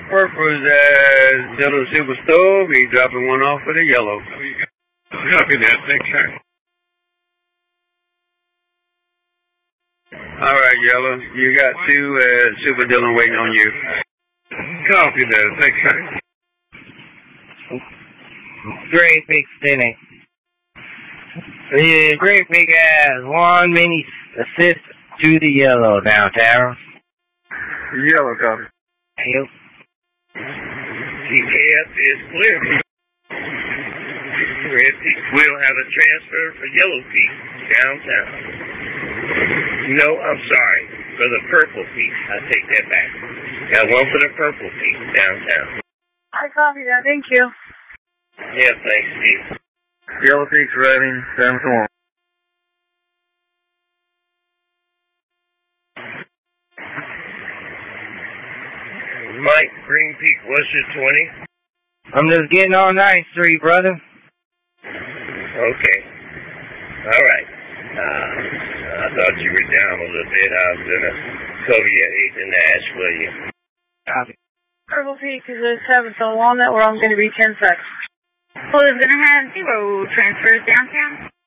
Purple is Little Super Stove. He's dropping one off for the yellow. Copy that. Thanks, sir. All right, yellow. You got two Super Dillon waiting on you. Copy that. Thanks, sir. Great Big Cynic. The Great Big has one mini assist to the yellow downtown. Yellow copy. Yep. TKF is clear. Red Peak will have a transfer for Yellow Peak downtown. No, I'm sorry. For the Purple Peak. I take that back. Got one for the Purple Peak downtown. I copy that. Thank you. Yeah, thanks, Steve. Yellow Peak's ready. 7-1. Mike, Green Peak, Worcester 20. I'm just getting on 9th Street, brother. Okay. All right. I thought you were down a little bit. I was going to cover your 8th and Ash for you. Copy. Purple Peak is a 7, so Walnut, where I'm going to be 10 seconds. Well, is going to have 0 transfers downtown.